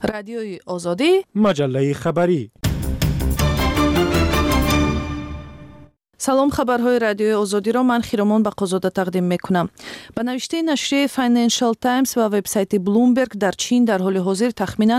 رادیوی آزادی، مجله خبری. سلام، خبرهای رادیوی آزادی را من خیرمان بقازاده تقدیم میکنم. به نوشته نشریه فاینانشال تایمز و وبسایت بلومبرگ در چین در حال حاضر تخمیناً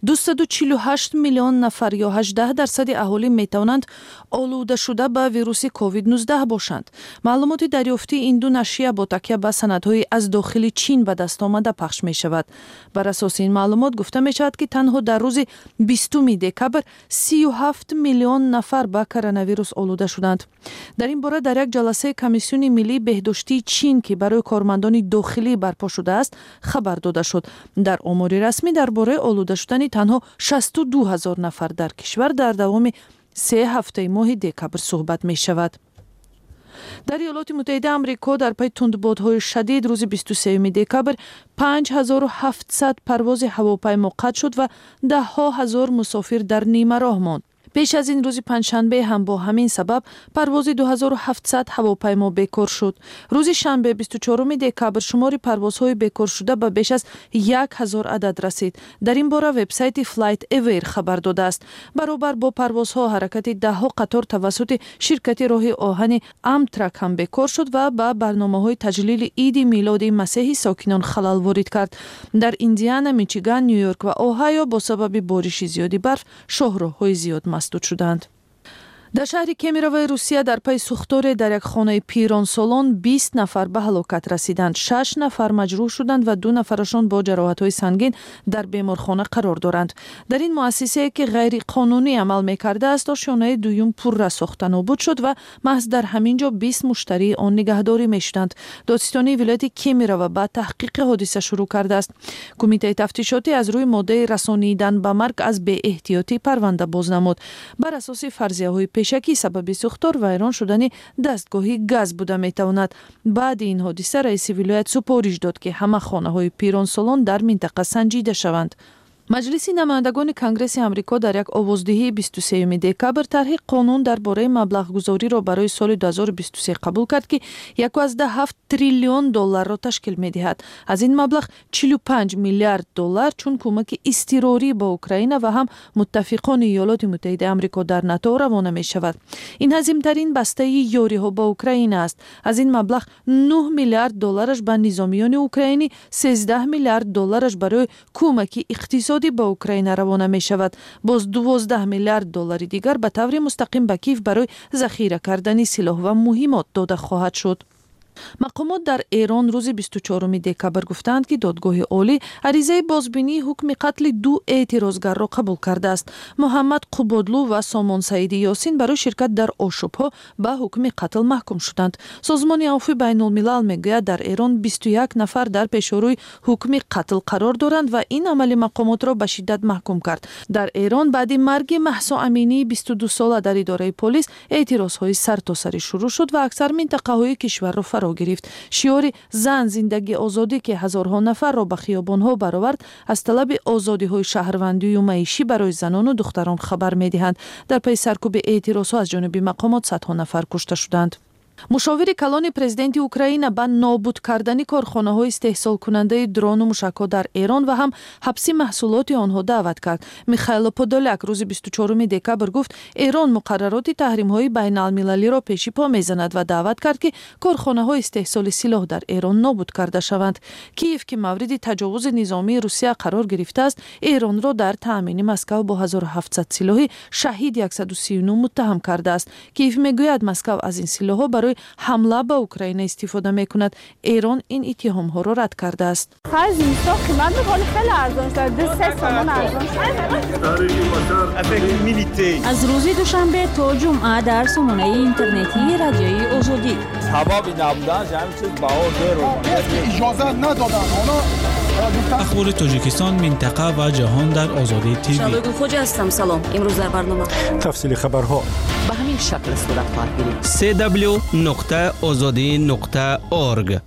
248 میلیون نفر یا 18% اهالی میتوانند آلوده شده به ویروس کووید 19 باشند. معلومات دریافتی این دو نشریه با تکیه به سندهای از داخل چین به دست آمده پخش می شود. بر اساس این معلومات گفته می شود که تنها در روز 20 دکبر 37 میلیون نفر به کرونا ویروس آلوده شدند. در این باره در یک جلسه کمیسیون ملی بهداشتی چین که برای کارمندان داخلی برپا شده است خبر داده شد. در آمار رسمی درباره آلوده شدن تنها 62,000 نفر در کشور در دوام 3 هفته ماه دکبر صحبت می شود. در ایالات متحده آمریکا در پی تندبادهای شدید روز 23 دکبر 5700 پرواز هواپیما قطع شد و 10,000 مسافر در نیمه راه ماند. پیش از این روز پنجشنبه هم با همین سبب پرواز 2700 هواپیما بیکار شد. روز شنبه 24 دکبر شمار پروازهای بیکار شده به بیش از 1000 عدد رسید. در این باره وبسایت فلایت اویر خبر داده است. برابر با پروازها حرکت 10 قطار توسط شرکت راه آهن امترک هم بیکار شد و به برنامه‌های تجلیل عید میلاد مسیحی ساکنان خلل وارد کرد. در ایندیانا، میچیگان، نیویورک و اوهایو با سبب بارش زیادی برف شاهراه‌های زیاد مسدود شدند. در شهر کمیروو روسیه در پی سوختار در یک خانه پیران سالن 20 نفر به هلاکت رسیدند. 6 نفر مجروح شدند و 2 نفرشان با جراحت‌های سنگین در بیمارخانه قرار دارند. در این مؤسسه که غیر قانونی عمل می‌کرده است، آشیانه دوم پر را ساخته نابود شد و محض در همین جا 20 مشتری آن نگهداری می‌شدند. دادستانی ولایت کمیروو با تحقیق حادثه شروع کرده است. کمیته تفتیشاتی از روی ماده رسانیدن به مرگ از بی احتیاطی پرونده باز نمود. بر اساس فرضیه‌های پیشکی سبب سوختار ویران شدن دستگاهی گاز بوده میتواند. بعد این حادثه رئیس ولایت سپارش داد که همه خانه‌های پیران سالن در منطقه سنجیده شوند. مجلس نمایندگان کنگره آمریکا در یک آوازدهی 23 دکبر طرح قانون درباره مبلغ گذاری را برای سال 2023 قبول کرد که 1.7 تریلیون دلار را تشکیل می‌دهد. از این مبلغ 45 میلیارد دلار چون کمک اضطراری با اوکراین و هم متفقان ایالات متحده آمریکا در ناتو روانه می‌شود. این عظیم‌ترین بسته یاری‌ها با اوکراین است. از این مبلغ 9 میلیارد دلارش به نظامیان اوکراینی، 13 میلیارد دلارش برای کمک اقتصادی با اوکراین روانه می شود. باز 12 میلیارد دلار دیگر به طور مستقیم به کیف برای ذخیره کردن سلاح و مهمات داده خواهد شد. مقامات در ایران روز 24 دکبر گفتند که دادگاه عالی عریضه بازبینی حکم قتل 2 اعتراضگر را قبول کرده است. محمد قبادلو و سامان سعیدی یاسین برای شرکت در آشوب‌ها به حکم قتل محکوم شدند. سازمان عفو بین الملل میگوید در ایران 21 نفر در پیشروی حکم قتل قرار دارند و این عمل مقامات را به شدت محکوم کرد. در ایران بعد مرگ مهسا امینی 22 ساله در اداره پلیس اعتراض‌های سرتاسری شروع شد و اکثر منطقه‌های کشور را فرا گرفت. شعار زن زندگی آزادی که هزارها نفر را به خیابان‌ها برآورد از طلب آزادی‌های شهروندی و معیشی برای زنان و دختران خبر می‌دهند. در پی سرکوب اعتراض‌ها از جانب مقامات صدها نفر کشته شدند. مشاور کلان پرزیدنت اوکراین به نابود کردن کارخانه‌های استحصال کننده درون و موشک‌ها در ایران و هم حبس محصولات آنها دعوت کرد. میخائیل پودولیاک روز 24 دکبر گفت ایران مقررات تحریم‌های بین‌المللی را پیش پا می‌زند و دعوت کرد که کارخانه‌های استحصال سلاح در ایران نابود کرده شوند. کیف که مورد تجاوز نظامی روسیه قرار گرفته است، ایران را در تأمین مسکو با 1700 سلاح شهید 139 متهم کرده است. کیف میگوید مسکو از این سلاح‌ها برای حمله به اوکراین استفاده میکند. ایران این اتهام ها را رد کرده است. خرج اینستا قیمت میکنه خیلی ارزان شده. 3 تومان ارزان شده. از روز دوشنبه تا جمعه در سامانه اینترنتی رادیوی آزادی. حبابی نبودن همین چیز باور رو اجازه ندادن. اخبار تاجیکستان، منطقه و جهان در آزادی تیوی. شالوی خوجا هستم. سلام. امروز در برنامه تفصیل خبرها به همین شکل صورت خواهد گرفت. www.azadi.org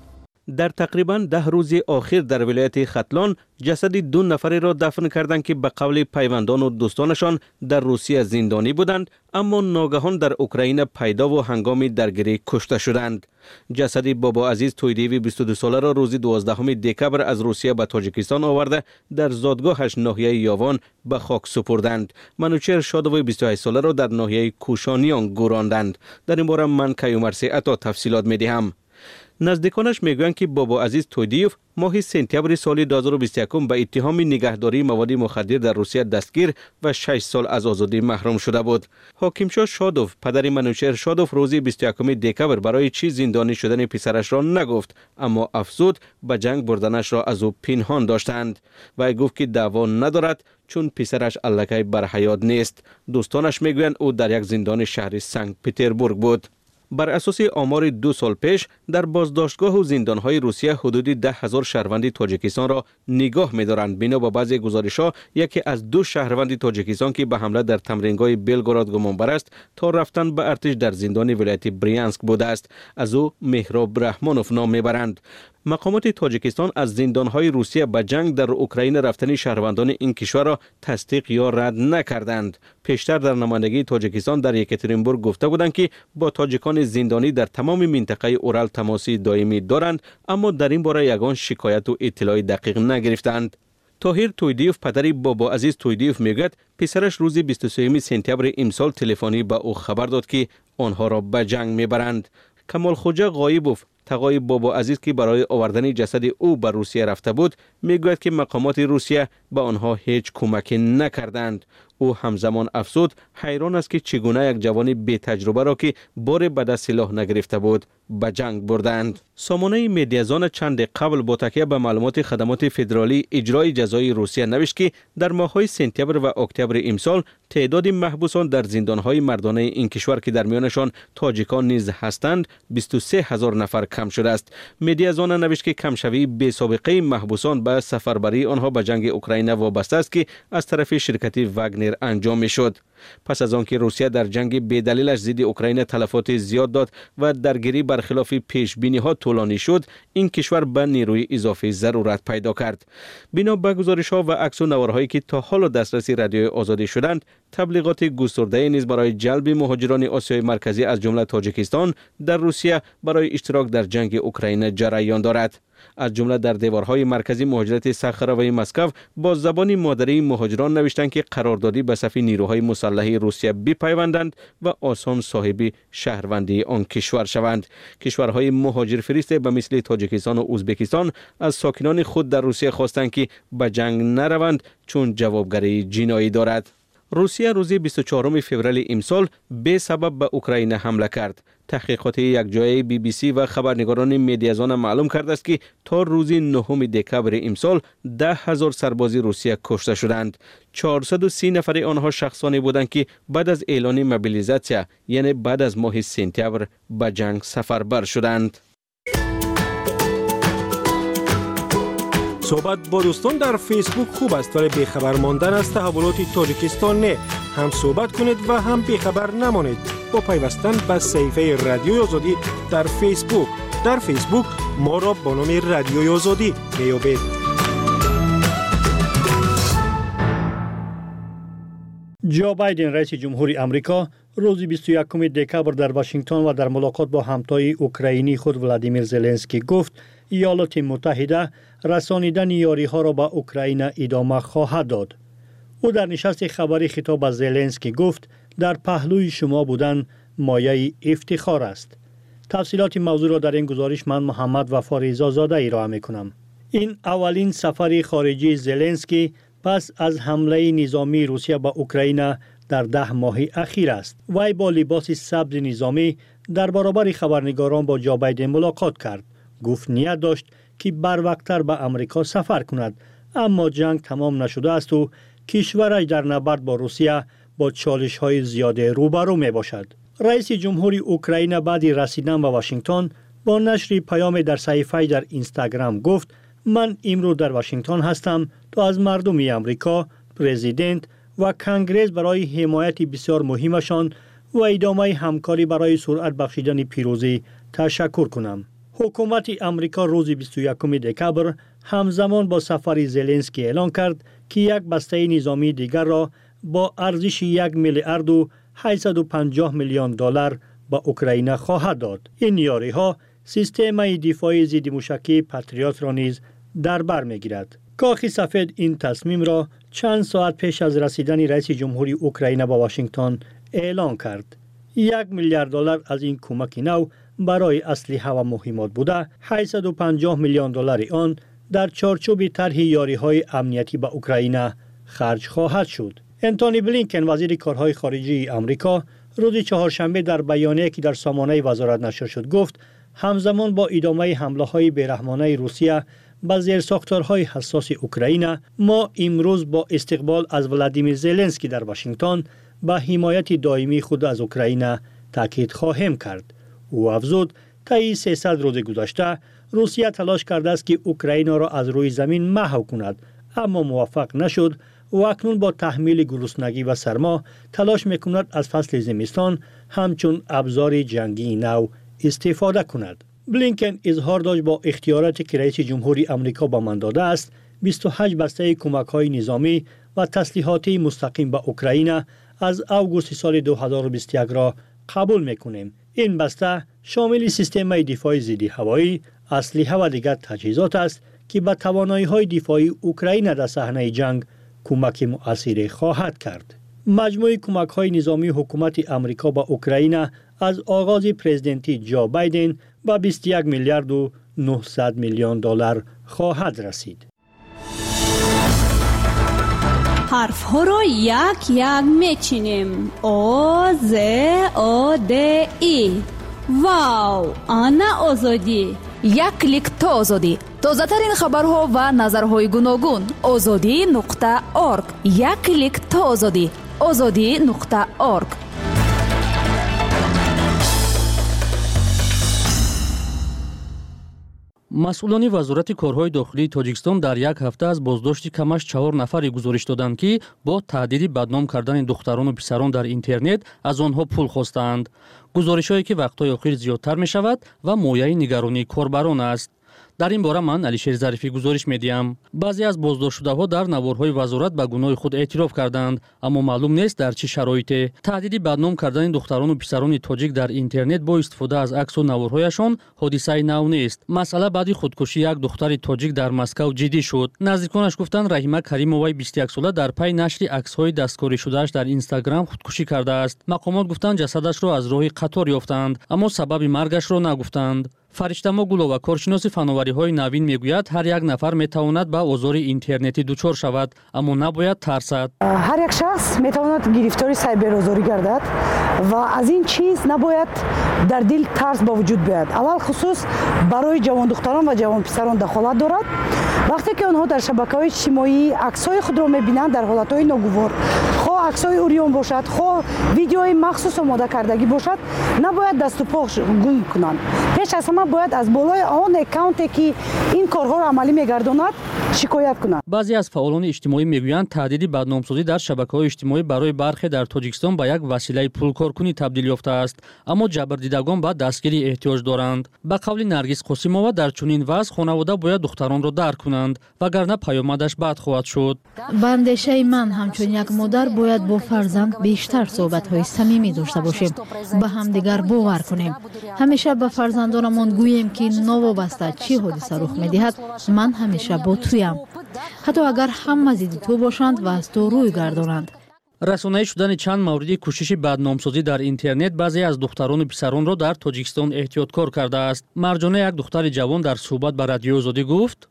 در تقریباً 10 روز آخر در ولایت ختلان جسد 2 نفری را دفن کردند که به قول پیوندان و دوستانشان در روسیه زندانی بودند، اما ناگهان در اوکراین پیدا و هنگام درگیری کشته شدند. جسد بابا عزیز تویدیوی 22 ساله را روز 12 دکبر از روسیه به تاجیکستان آورده در زادگاهش ناحیه یاوان به خاک سپردند. منوچهر شادوی 28 ساله را در ناحیه کوشانیان گوراندند. در این باره من کیومرسی عطا تفصیلات می‌دهم. نزدیکانش میگویند که بابا عزیز تویدیوف ماه سپتامبر سال 2021 به اتهام نگهداری مواد مخدر در روسیه دستگیر و 6 سال از آزادی محروم شده بود. حاکمشاه شادوف پدر منوچهر شادوف روز 21 دکبر برای چی زندانی شدن پسرش را نگفت، اما افزود به جنگ بردنش را از او پنهان داشتند. و گفت که دعوا ندارد چون پسرش الکی بر حیات نیست. دوستانش میگویند او در یک زندان شهر سنت پترزبورگ بود. بر اساس آمار 2 سال پیش در بازداشتگاه و زندانهای روسیه حدود 10,000 شهروند تاجیکستان را نگاه می‌دارند. بنا به بعضی گزارش‌ها یکی از 2 شهروند تاجیکستان که به حمله در تمرینگاه بلگراد گمانبر است تا رفتن به ارتش در زندان ولایت بریانسک بوده است. از او مهراب رحمانوف نام میبرند. مقامات تاجیکستان از زندانهای روسیه به جنگ در اوکراین رفتن شهروندان این کشور را تصدیق یا رد نکردند. پیشتر در نمایندگی تاجیکستان در یکاترینبورگ گفته بودند که با تاجیکان زندانی در تمام منطقه اورال تماسی دائمی دارند، اما در این باره یگان شکایت و اطلاع دقیق نگرفتند. طاهر تویدیوف پدر بابا عزیز تویدیوف میگوید پسرش روز 23 سپتامبر امسال تلفنی به او خبر داد که آنها را به جنگ میبرند. کمال خوجا غایبوف تقای بابا عزیز که برای آوردن جسد او به روسیه رفته بود میگوید که مقامات روسیه به آنها هیچ کمکی نکردند. او همزمان افزود حیران است که چگونه یک جوان بی تجربه را که بار به دست سلاح نگرفته بود به جنگ بردند. سامانه مدیازان چند قبل با تکیه به معلومات خدمات فدرالی اجرای جزای روسیه نوشت که در ماه‌های سپتامبر و اکتبر امسال تعداد محبوسان در زندان‌های مردانه این کشور که در میانشان تاجیکان نیز هستند 23,000 نفر کم شده است. مدیازان نوشت که کمشوی بی سابقه محبوسان به سفربری آنها به جنگ اوکراین وابسته است که از طرف شرکت واگنر انجام می‌شد. پس از آنکه روسیه در جنگ بی‌دلیلش ضد اوکراین تلفات زیاد داد و درگیری برخلاف پیش‌بینی‌ها طولانی شد، این کشور به نیروی اضافی ضرورت پیدا کرد. بنا به گزارش‌ها و عکس و نوارهایی که تا حال دسترسی رادیوی آزادی شدند، تبلیغات گسترده نیز برای جلب مهاجران آسیای مرکزی از جمله تاجیکستان در روسیه برای اشتراک در جنگ اوکراین جریان دارد. از جمله در دیوارهای مرکزی مهاجرت ساخاروی مسکو با زبان مادری مهاجران نوشتند که قراردادی به صف نیروهای مسلح روسیه بپیوندند و آسان صاحب شهروندی آن کشور شوند. کشورهای مهاجر فرسته به مثل تاجیکستان و ازبکستان از ساکنان خود در روسیه خواستند که به جنگ نروند چون جوابگری جنایی دارد. روسیه روز 24 فوریه امسال به سبب به اوکراین حمله کرد. تحقیقات یک جای BBC و خبرنگاران مدیازان معلوم کرده است که تا روز 9 دکبر امسال 10,000 سرباز روسیه کشته شدند. 430 نفر آنها شخصانی بودند که بعد از اعلان موبیلیزاسیون یعنی بعد از ماه سپتامبر به جنگ سفربر شدند. صحبت با دوستان در فیسبوک خوب است ولی بیخبر ماندن از تحولات تاجیکستان نه. هم صحبت کنید و هم بیخبر نمانید با پیوستن به صفحه رادیوی آزادی در فیسبوک. در فیسبوک ما را با نام رادیوی آزادی میابید. جو بایدن رئیس جمهوری آمریکا روز 21 دکبر در واشنگتن و در ملاقات با همتای اوکراینی خود ولادیمیر زلنسکی گفت ایالات متحده رسانیدن یاری‌ها را به اوکراین ادامه خواهد داد. او در نشست خبری خطاب به زلنسکی گفت در پهلوی شما بودن مایه افتخار است. تفصیلات موضوع را در این گزارش من محمد وفا رضازاده ارائه می‌کنم. این اولین سفر خارجی زلنسکی پس از حمله نظامی روسیه به اوکراین در 10 ماه اخیر است. وی با لباس سبز نظامی در برابر خبرنگاران با جو بایدن ملاقات کرد. گفت نیت داشت که بروقتر به امریکا سفر کند، اما جنگ تمام نشده است و کشورش در نبرد با روسیه با چالش‌های زیاده روبرو میباشد. رئیس جمهوری اوکراین بعد رسیدن به واشنگتن با نشر پیام در صفحه در اینستاگرام گفت من امروز در واشنگتن هستم تا از مردم امریکا، پرزیدنت و کنگره برای حمایت بسیار مهمشان و ادامه همکاری برای سرعت بخشیدن پیروزی تشکر کنم. حکومت امریکا روز 21 دکبر همزمان با سفر زلنسکی اعلان کرد که یک بسته نظامی دیگر را با ارزش 1 میلیارد و 850 میلیون دلار به اوکراین خواهد داد. این یاری‌ها سیستم دفاعی ضد موشکی پاتریوت را نیز در بر می‌گیرد. کاخ سفید این تصمیم را چند ساعت پیش از رسیدن رئیس جمهوری اوکراین به واشنگتن اعلان کرد. 1 میلیارد دلار از این کمک نو برای اسلحه و مهمات بوده، 850 میلیون دلار آن در چارچوب طرح یاری‌های امنیتی به اوکراین خرج خواهد شد. انتونی بلینکن وزیر کارهای خارجه آمریکا روز چهارشنبه در بیانیه‌ای که در سامانه وزارت نشر شد گفت همزمان با ادامه حمله‌های بیرحمانه روسیه به زیرساختارهای حساس اوکراین، ما امروز با استقبال از ولادیمیر زلنسکی در واشنگتن به حمایت دائمی خود از اوکراین تاکید خواهیم کرد. او افزود طی 300 روز گذشته روسیه تلاش کرده است که اوکراین را از روی زمین محو کند، اما موفق نشد و اکنون با تحمیل گرسنگی و سرما تلاش میکند از فصل زمستان همچون ابزار جنگی نو استفاده کند. بلینکن اظهار داشت با اختیاراتی که رئیس جمهوری آمریکا به من داده است 28 بسته کمک‌های نظامی و تسلیحاتی مستقیم به اوکراین از اوگوست سال 2021 را قبول میکنیم. این بسته شامل سیستم دفاعی ضد هوایی، اسلحه و دیگر تجهیزات است که به توانایی‌های دفاعی اوکراین در صحنه جنگ کمک مؤثر خواهد کرد. مجموع کمک‌های نظامی حکومت آمریکا به اوکراین از آغاز پرزیدنتی جو بایدن به 21 میلیارد و 900 میلیون دلار خواهد رسید. حرف ها را یک یک میچینیم. آ ز آ د ای. واو، آنا آزادی. یک کلیک تا آزادی. تازه ترین خبرها و نظرهای گوناگون. azadi.org. یک کلیک تا آزادی. azadi.org. مسئولان وزارت کارهای داخلی تاجیکستان در یک هفته از بازداشت کمش 4 نفری گزارش دادند که با تهدید بدنام کردن دختران و پسران در اینترنت از آنها پول خواستند. گزارش‌هایی که وقت‌های اخیر زیادتر می‌شود و مایه نگرانی کاربران است. در این باره من علیشیر ظریفی گزارش می‌دهم. بعضی از بازداشت شده‌ها در نوارهای وزارت به گناه خود اعتراف کردند، اما معلوم نیست در چه شرایطی. تهدید بدنام کردن دختران و پسران تاجیک در اینترنت با استفاده از عکس و نوارهایشان حادثه نو نیست. مسئله بعد خودکشی یک دختر تاجیک در مسکو جدی شد. نزدیکانش گفتند رحیمه کریمووای 21 ساله در پی نشر عکس‌های دستکاری شده‌اش در اینستاگرام خودکشی کرده است. مقامات گفتند جسدش را از راه قطار یافتند، اما سبب مرگش را نگفتند. فرشتما گلووا کارشناس فناوری‌های نوین میگوید هر یک نفر میتواند به آزار اینترنتی دچار شود، اما نباید ترسد. هر یک شخص میتواند گرفتار سایبر آزاری گردد و از این چیز نباید در دل ترس با وجود بیاید. اول خصوص برای جوان دختران و جوان پسران دخالت دارد. وقتی که آنها در شبکه‌های اجتماعی عکس‌های خود را می‌بینند در حالت‌های ناگوار، خواه عکس‌های اوریون باشد، خواه ویدیوهای مخصوص آماده کردگی باشد، نباید دست و پا گم کنند. پیش از همه باید از بالای آن اکانتی که این کارها را عملی می‌گرداند شکایت کنند. بعضی از فعالان اجتماعی میگویند تهدید بدنامسازی در شبکه‌های اجتماعی برای برخی در تاجیکستان به یک وسیله پولکارکنی تبدیل یافته است، اما جبردیدگان به دستگیری احتیاج دارند. به قول نرگس قاسمова در چنین وضع خانواده باید دختران را درک کنند وگرنه پیامدش بد خواهد شد. به اندیشه من همچون یک مادر باید با فرزند بیشتر صحبت‌های صمیمی داشته باشیم، به همدیگر باور کنیم. همیشه به فرزندانمان گوییم که نوابسته چی حادثه رخ می‌دهد من همیشه با تویم، حتی اگر همه ضد تو باشند و از تو روی گردانند. رسانه‌ای شدن چند مورد کوشش بدنامسازی در اینترنت بعضی از دختران و پسران را در تاجیکستان احتیاطکار کرده است. مرجانه یک دختر جوان در صحبت با رادیو آزادی گفت: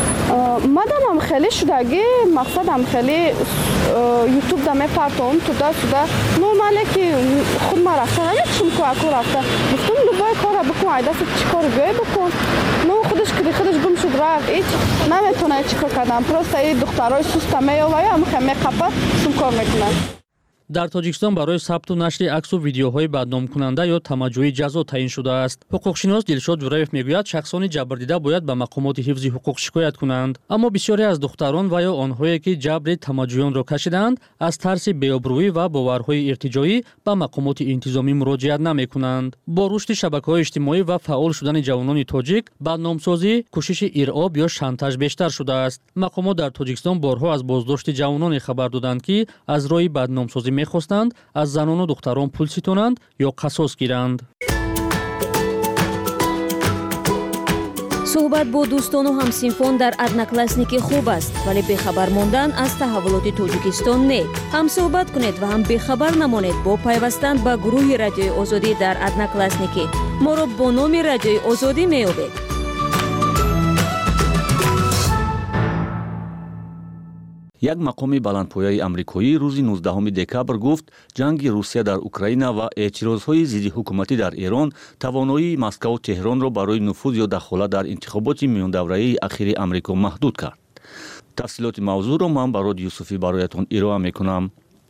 مادام خیلی شدگی مقصدم خیلی یوتیوب دم پرتون تو دا نورماله که خود ما رفتن چون کو اکو رفته گفتم دوباره کار بکن ایدا چیکار گوی بکن نو خودش گم شد رفت هیچ نمیتونه چیکار کردم پروسته دخترای سوسته میآوره هم خمه قپه سم کار میکنن. дар тоҷикистон барои сабту нашри аксу видеоҳои бадномкунанда ё тамаҷҷӯҳӣ ҷазо таъин шудааст. ҳуқуқшинос Дилшод Ҷураев мегӯяд, шахсони ҷабрдида бояд ба мақомоти ҳифзи ҳуқуқ шикоят кунанд. Аммо бисёре аз духтарон ва ё онҳое ки ҷабри тамаҷҷӯёнро кашиданд, аз тарси беобрӯӣ ва боварҳои иртиҷоӣ ба мақомоти интизомӣ муроҷиат намекунанд. Бо рушди шабакаҳои иҷтимоӣ ва фаъол шудани ҷавонони тоҷик, бадномсозӣ, кӯшиши ироб ё шантаж бештар шудааст. мақомот дар Тоҷикистон борҳо аз боздошти ҷавононе хабар доданд, ки аз роҳи бадномсозӣ мехостанд аз занону духтарон пул ситонанд ё қасос гиранд. суҳбат бо дӯстону ҳамсинфон дар одноклассники хуб аст, вале бехабар мондан аз таҳаввулоти Тоҷикистон не. ҳам суҳбат кунед ва ҳам бехабар намонед бо пайвастан ба гурӯҳи Радиои Озодӣ дар одноклассники. моро бо номи Радиои Озодӣ меёбед. як мақоми баландпояи амрикоӣ рӯзи 19 декабр гуфт, ҷанги Русия дар Украина ва эътирозҳои зидди ҳукуматӣ дар Эрон тавоноии Москву Теҳронро барои нуфуз ё дахолат дар интихоботи миёндавраии ахири Амрико маҳдуд кард. тафсилоти мавзӯъро ман барод Юсуфӣ бароятон ироа мекунам.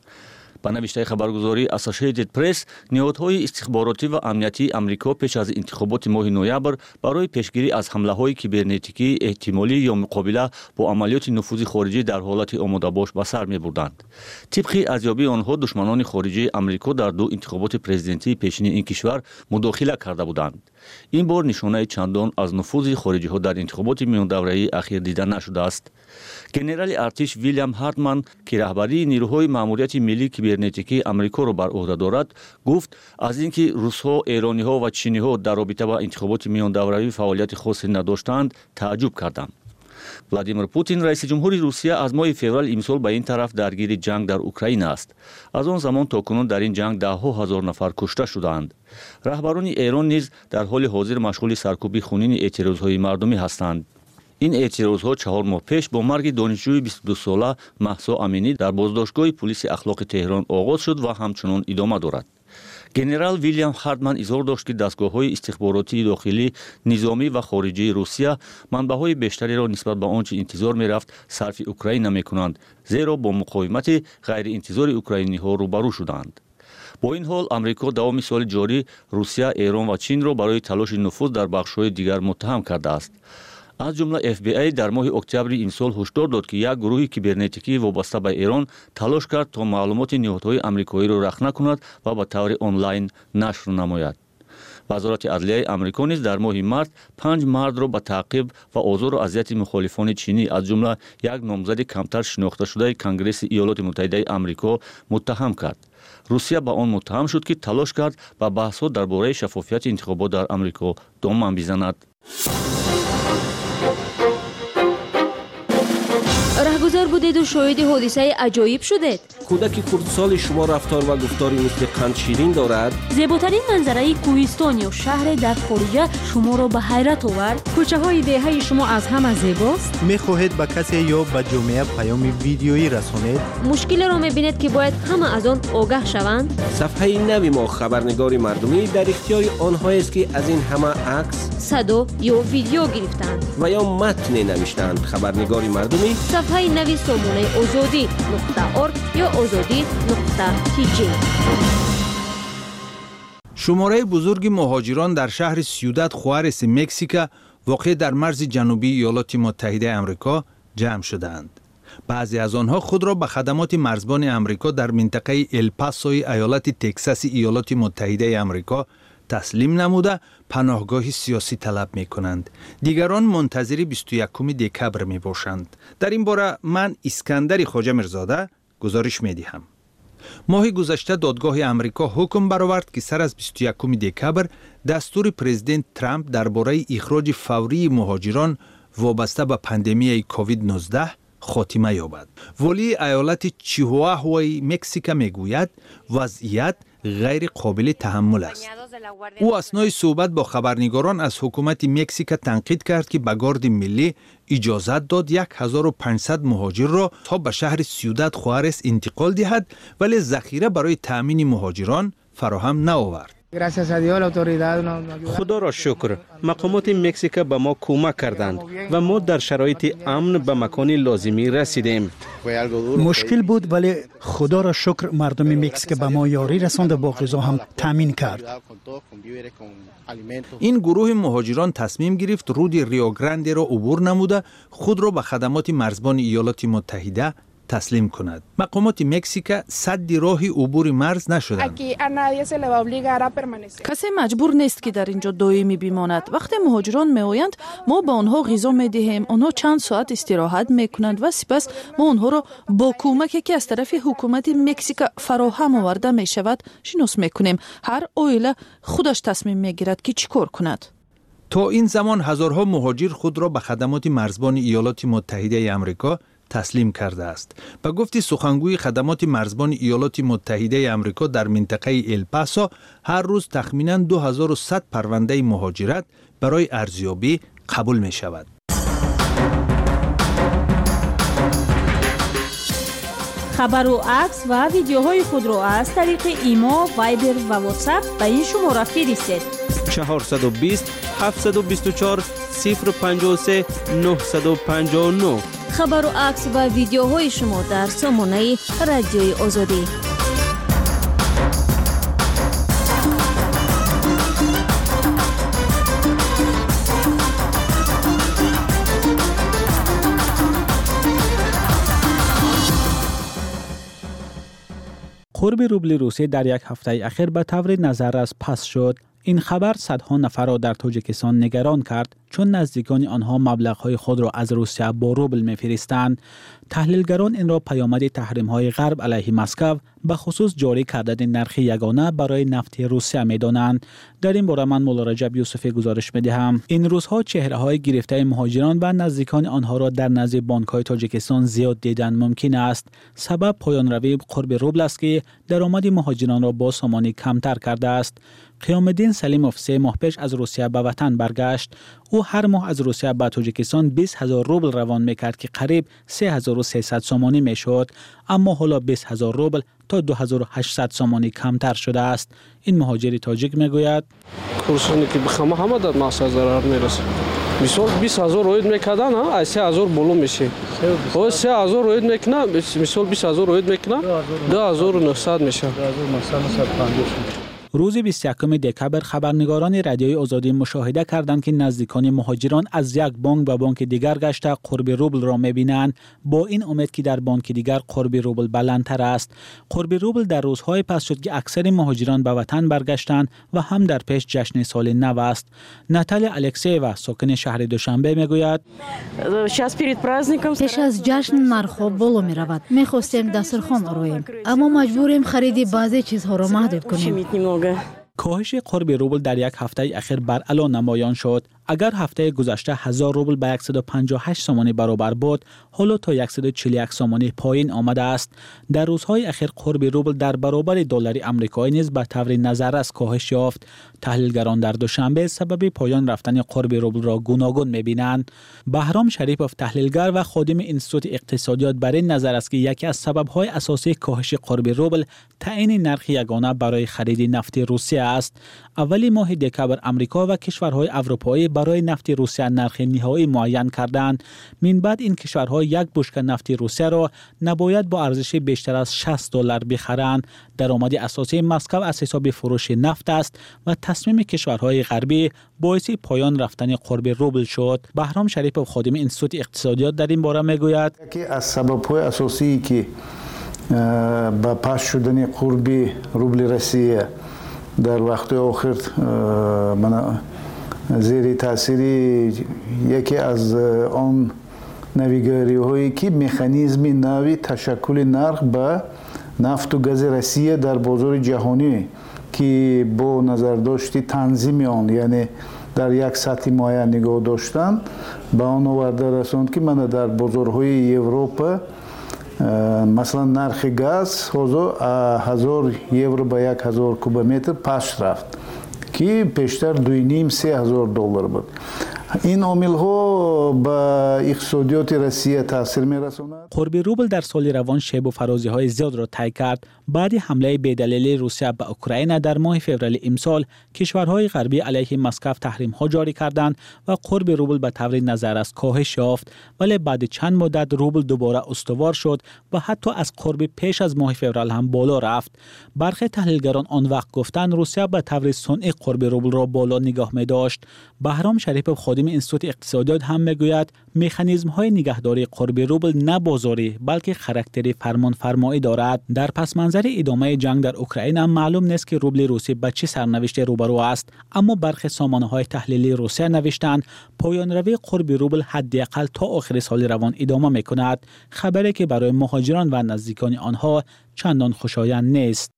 ба навиштаи хабаргузории Associated Press, ниҳодҳои истихборотӣ ва амнияти Амрико пеш аз интихоботи моҳи ноябр барои пешгирӣ аз ҳамлаҳои кибернетикии эҳтимолӣ ё муқобила бо амалиёти нуфузи хориҷӣ дар ҳолати омодабош ба сар мебурданд. тибқи арзёбии онҳо, душманони хориҷии Амрико дар ду интихоботи президентии пешини ин кишвар мудохила карда буданд. ин бор нишонаи чандон аз нуфузи хориҷиҳо дар интихоботи миёндавраии ахир дида нашудааст. генерали артиш Вилям Хартман, ки раҳбарии нирӯҳои маъмурияти миллии кибернетикии Амрикоро бар уҳда дорад, гуфт, аз ин ки русҳо, эрониҳо ва чиниҳо дар робита ба интихоботи миёндавравӣ фаъолияти хосе надоштанд, тааҷҷуб кардам. Владимир Путин, раиси ҷумҳури Русия, аз моҳи феврал имсол ба ин тараф даргири ҷанг дар Украина аст. аз он замон то кунун дар ин ҷанг даҳҳо ҳазор нафар кушта шудаанд. раҳбарони Эрон низ дар ҳоли ҳозир машғули саркӯби хунини эътирозҳои мардумӣ ҳастанд. ин эътирозҳо 4 моҳ пеш бо марги донишҷӯи 22-сола Маҳсо Аминӣ дар боздоштгоҳи пулиси ахлоқи Теҳрон оғоз шуд ва ҳамчунон идома дорад. генерал Вилям Хартман изҳор дошт, ки дастгоҳҳои истихборотии дохилӣ, низомӣ ва хориҷии Русия манбаъҳои бештареро нисбат ба он чӣ интизор мерафт сарфи Украина мекунанд, зеро бо муқовимати ғайриинтизори украиниҳо рӯбарӯ шуданд. бо ин ҳол Амрико давоми соли ҷорӣ Русия, Эрон ва Чинро барои талоши нуфуз дар бахшҳои дигар муттаҳам кардааст. аз ҷумла FBI дар моҳи октябри имсол ҳушдор дод, ки як гурӯҳи кибернетикӣ вобаста ба Эрон талош кард, то маълумоти ниҳодҳои амрикоиро рахна кунад ва ба таври онлайн нашр намояд. вазорати адлияи Амрико низ дар моҳи март 5 мардро ба таъқиб ва озору азияти мухолифони чинӣ, аз ҷумла як номзади камтар шинохташудаи Конгресси Иёлоти Муттаҳидаи Амрико муттаҳам кард. Русия ба он муттаҳам шуд, ки талош кард ба баҳсҳо дар бораи шаффофияти интихобот дар Амрико доман бизанад. раҳгузор будеду шоҳиди ҳодисаи аҷоиб шудед. кӯдаки хурдсоли шумо рафтор ва гуфтори мисли қандширин дорад? зеботарин манзараи кӯҳистон ё шаҳре дар хориҷа шуморо ба ҳайрат овард? кӯчаҳои деҳаи шумо аз ҳама зебост? мехоҳед ба касе ё ба ҷомеа паёми видеоӣ расонед? мушкилеро мебинед, ки бояд ҳама аз он огаҳ шаванд? сафҳаи нави мо хабарнигори мардумӣ дар ихтиёри онҳоест, ки аз ин ҳама акс, садо ё видео гирифтаанд ва ё матне навиштаанд. хабарнигори мардумӣ сафҳаи нави сомонаи озодӣ.орг ё озодӣ.tj. шумораи бузурги муҳоҷирон дар шаҳри Сьюдад Хуареси Мексика, воқеъ дар марзи ҷанубии Иёлоти Муттаҳидаи Амрико, ҷамъ шуданд. баъзе аз онҳо худро ба хадамоти марзбони Амрико дар минтақаи Эл-Пасои аёлати Тексаси Иёлоти Муттаҳидаи Амрико таслим намуда паноҳгоҳи сиёсӣ талаб мекунанд. дигарон мунтазири 21 декабр мебошанд. дар ин бора ман Искандари Хоҷамирзода гузориш медиҳам. моҳи гузашта додгоҳи Амрико ҳукм баровард, ки сар аз 21 декабр дастури президент Трамп дар бораи ихроҷи фаврии муҳоҷирон вобаста ба пандемияи COVID-19 хотима ёбад. волии аёлати Чихуахуаи Мексика мегӯяд, вазъият ғайри қобили таҳаммул аст. ӯ аснои суҳбат бо хабарнигорон аз ҳукумати Мексика танқид кард, ки ба горди миллӣ иҷозат дод 1500 муҳоҷирро то ба шаҳри Сьюдад Хуарес интиқол диҳад, вале захира барои таъмини муҳоҷирон фароҳам наовард. خدا را شکر مقامات مکزیک به ما کمک کردند و ما در شرایط امن به مکان لازمی رسیدیم. مشکل بود ولی خدا را شکر مردم مکزیک به ما یاری رساند و با غذا هم تامین کرد. این گروه مهاجران تصمیم گرفت رود ریو گرانده را عبور نموده خود را به خدمات مرزبان ایالات متحده تسلیم کند. مقامات مکزیک سد راه عبور مرز نشدند. کسی مجبور نیست که در اینجا دائمی بماند. وقتی مهاجران میآیند ما به آنها غذا میدهیم، آنها چند ساعت استراحت میکنند و سپس ما آنها را با کمکی که از طرف حکومت مکزیک فراهم آورده میشود شناس میکنیم. هر عائله خودش تصمیم میگیرد که چیکار کند. تا این زمان هزارها مهاجر خود را به خدمات مرزبان ایالات متحده آمریکا تسلیم کرده است. به گفت سخنگوی خدمات مرزبان ایالات متحده آمریکا در منطقه الپاسو هر روز تخمیناً 2100 پرونده مهاجرت برای ارزیابی قبول می شود. خبر و عکس و ویدیوهای خود را از طریق ایما، وایبر و واتساپ به این شماره فرستید. 420 724 053 959. خبر و عکس و ویدیوهای شما در سامانه رادیوی آزادی. قرب روبل روسیه در یک هفته اخیر به طور نظررس پست شد. این خبر صدها نفر را در تاجیکستان نگران کرد چون نزدیکان آنها مبلغ‌های خود را از روسیه با روبل می‌فرستند. تحلیلگران این را پیامد تحریم‌های غرب علیه مسکو به خصوص جاری کردن نرخ یگانه برای نفت روسیه می‌دانند. در این باره من مولا رجب یوسفی گزارش می‌دهم. این روزها چهره‌های گرفته مهاجران و نزدیکان آنها را در نزد بانک‌های تاجیکستان زیاد دیدن ممکن است. سبب پایان روی قرب روبل است که درآمد مهاجران را با سامانی کمتر کرده است. قیام الدین سلیموف 3 ماه پیش از روسیه به وطن برگشت. او هر ماه از روسیه به تاجیکستان 20,000 روبل روان میکرد که قریب 3300 سومانی میشد، اما حالا 20,000 روبل تا 2800 سومانی کمتر شده است. این مهاجر تاجیک میگوید کورسونی که بخوام همه در مقصد ضرر میرسه. مثال 20,000 روید میکردن از 3,000 بالا میشه. او 3,000 روید میکنه، مثال 20,000 روید میکنه 2,900 میشه. روز 21 دکبر خبرنگاران رادیوی آزادی مشاهده کردند که نزدیکان مهاجران از یک بانک به بانک دیگر گشته قرب روبل را می‌بینند با این امید که در بانک دیگر قرب روبل بلندتر است. قرب روبل در روزهای پس شد که اکثر مهاجران به وطن برگشتند و هم در پیش جشن سال نو است. ناتالیا الکسیوا ساکن شهر دوشنبه میگوید پیش از جشن نرخ‌ها بالا می‌رود. می‌خواستیم دسترخوان آراییم اما مجبوریم خرید بعضی چیزها را محدود کنیم. کاهش قرب روبل در یک هفته اخیر بر اعلی نمایان شد. اگر هفته گذشته 1000 روبل به 158 سومانی برابر بود، حالا تا 141 سومانی پایین آمده است. در روزهای اخیر قرب روبل در برابر دلار آمریکایی نیز به طور نظررس کاهش یافت. تحلیلگران در دوشنبه سبب پایان رفتن قرب روبل را گوناگون می‌بینند. بهرام شریفوف تحلیلگر و خادم انستیتوت اقتصادیات بر این نظر است که یکی از سبب‌های اساسی کاهش قرب روبل تعیین نرخ یگانه برای خرید نفت روسیه است. اولی ماه دکبر آمریکا و کشورهای اروپایی برای نفت روسیه نرخ نهایی معین کردند. من بعد این کشورها یک بشکه نفت روسیه را نباید با ارزش بیشتر از $60 بخرند. درآمد اساسی مسکو از حساب فروش نفت است و تصمیم کشورهای غربی باعث پایان رفتن قرب روبل شد. بهرام شریفوف خادم انستیتوت اقتصادیات در این باره میگوید که از سبب‌های اساسی که با پاس شدن قرب روبل روسیه در وقت آخر من زیر تاثیر یکی از آن نویگاری هایی که مکانیزم نوی تشکل نرخ به نفت و گاز روسیه در بازار جهانی که با نظر داشتی تنظیم آن یعنی در یک سطح معین نگاه داشتن به آن آورده رساند که من در بازارهای اروپا مثلا نرخ گاز 1000 یورو به 1000 کوبومتر پس رفت که پیشتر $2,500-3,000 بود. این عامل‌ها به اقتصادیات روسیه تاثیر می‌رساند. قرب روبل در سال روان شیب و فرازی‌های زیاد را طی کرد بعد حمله بی‌دلیل روسیه به اوکراین در ماه فوریه امسال. کشورهای غربی علیه مسکو تحریم‌ها جاری کردند و قرب روبل به طور نظر از کاهش یافت، ولی بعد چند مدت روبل دوباره استوار شد و حتی از قرب پیش از ماه فوریه هم بالا رفت. برخی تحلیلگران آن وقت گفتند روسیه به طور صنعی قرب روبل را بالا نگاه می‌داشت. بهرام شریف خادم انستیتوت اقتصادیات هم میگوید مکانیزم‌های نگهداری قرب روبل نه بازاری بلکه خاراکتر فرمانفرمایی دارد. در پس منظر ادامه جنگ در اوکراین هم معلوم نیست که روبل روسی به چه سرنوشتی روبرو است، اما برخی سامانه‌های تحلیلی روسیه نوشتند پایان روی قرب روبل حداقل تا آخر سال روان ادامه می‌کند، خبری که برای مهاجران و نزدیکان آنها چندان خوشایند نیست.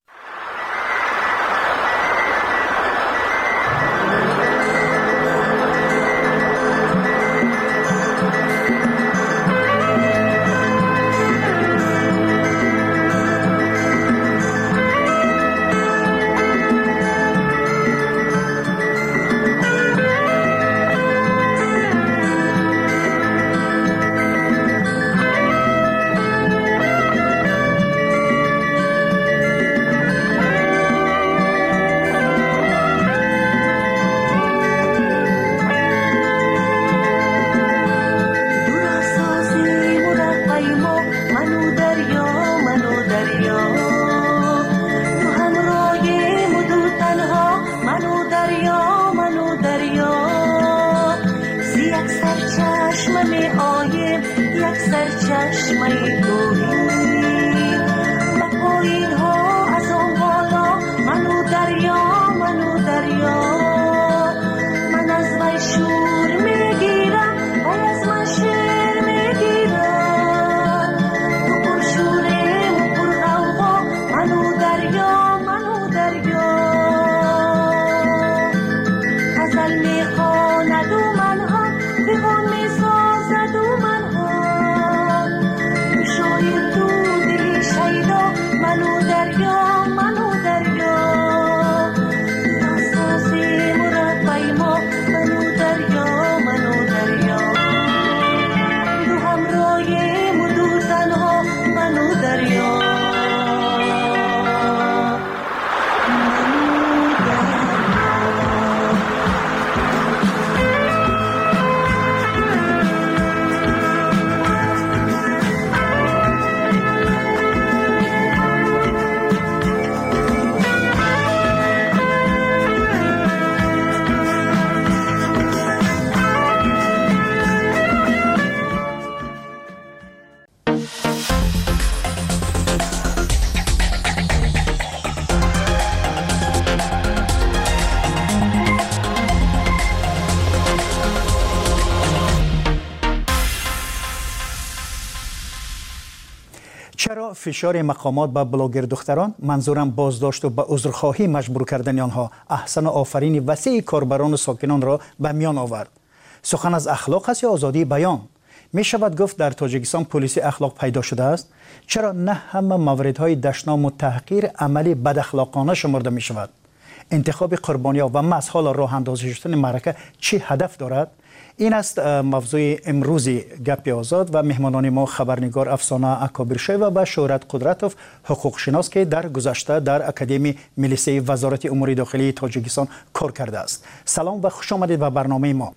چرا فشار مقامات به بلاگر دختران، منظورم بازداشت و به عذرخواهی مجبور کردن آنها، احسن آفرین وسیع کاربران و ساکنان را به میان آورد؟ سخن از اخلاق است یا آزادی بیان؟ می شود گفت در تاجیکستان پلیسی اخلاق پیدا شده است؟ چرا نه همه موردهای دشنام و تحقیر عملی بد اخلاقانه شمرده می شود؟ انتخاب قربانی‌ها و مسحال راه اندازی شدن معرکه چی هدف دارد؟ این است موضوع امروزی گپ آزاد و مهمانان ما خبرنگار افسانه اکابرشوی و شهرت قدرتوف حقوق شناس که در گذشته در اکادمی ملیسی وزارت امور داخلی تاجیکستان کار کرده است. سلام و خوش آمدید به برنامه ما.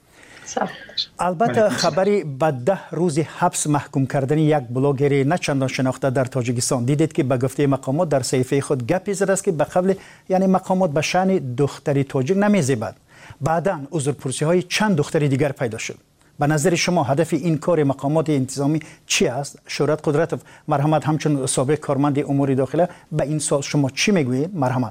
البته خبری به 10 روز حبس محکوم کردن یک بلاگر نه چندان شناخته در تاجیکستان دیدید که به گفته مقامات در صحیفه خود گپی زده است که به قبل یعنی مقامات به شأن دختری تاجیک نمی‌زیبد. بعداً عذرپرسی‌های چند دختر دیگر پیدا شد. به نظر شما هدف این کار مقامات انتظامی چی است؟ شهرت قدرتوف، مرحمت، همچون سابق کارمند امور داخله به این سال شما چی میگویید؟ مرحمت.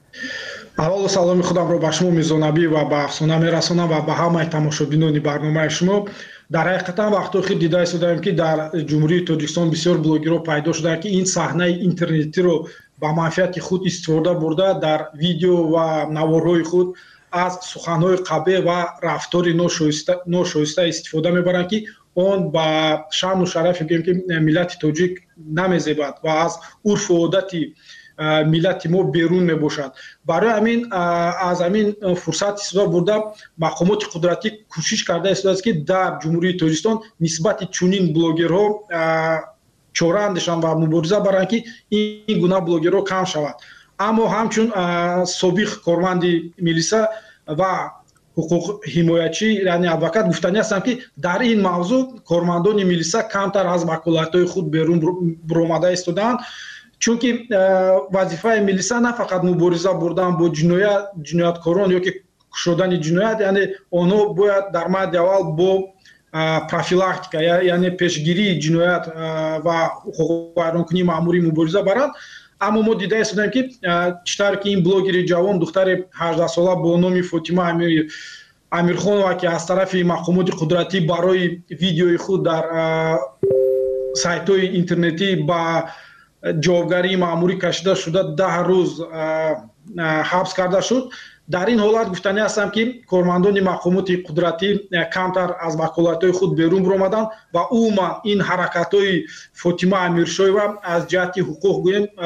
اول سلامی خودم رو به شما میزنابی و به افسانه میرسانم و به همه تماشابینان برنامه شما. در حقیقت وقتی خود دیده شدیم که در جمهوری تاجیکستان بسیار بلاگرها پیدا شده که این صحنه اینترنتی رو با منفعت خود استفاده برده در ویدیو و نوارهای خود از سخنهای قبیح و رفتار ناشایسته استفاده میبرند که он ба шаъну шарафи ки миллати тоҷик намезебад ва аз урфу одати миллати мо берун мебошад. барои ҳамин аз ҳамин фурсат истифода бурда мақомоти қудратӣ кӯшиш карда истодааст ки дар ҷумҳурии тоҷикистон нисбати чунин блогерҳо чора андешанд ва мубориза баранд ки ин гуна блогерҳо кам шавад. аммо ҳамчун собиқ корманди милиса ва ҳуқуқҳимоячӣ яъне адвокат гуфтанӣ ҳастанд ки дар ин мавзӯъ кормандони милиса камтар аз ваколатҳои худ берун биромада истодаанд, чунки вазифаи милиса на фақат мубориза бурдан бо ҷинояткорон ёки кушодани ҷиноят, яъне онҳо бояд дар мадди аввал бо профилактика яъне пешгирии ҷиноят ва ҳуқуқвайронкунии маъмурӣ мубориза баранд. аммо мо дида истодаем ки чӣ тавре ки ин блогери ҷавон духтари 18-сола бо номи Фотима Амирхонова ки аз тарафи мақомоти қудратӣ барои видеои худ дар сайтҳои интернетӣ ба ҷавобгарии маъмурӣ кашида шуда 10 рӯз ҳабс карда шуд. дар ин ҳолат гуфтанӣ ҳастам ки кормандони мақомоти қудратӣ камтар аз ваколатҳои худ берун биромаданд ва умуман ин ҳаракатҳои Фотима Амиршоева аз ҷиҳати ҳуқуқ гӯем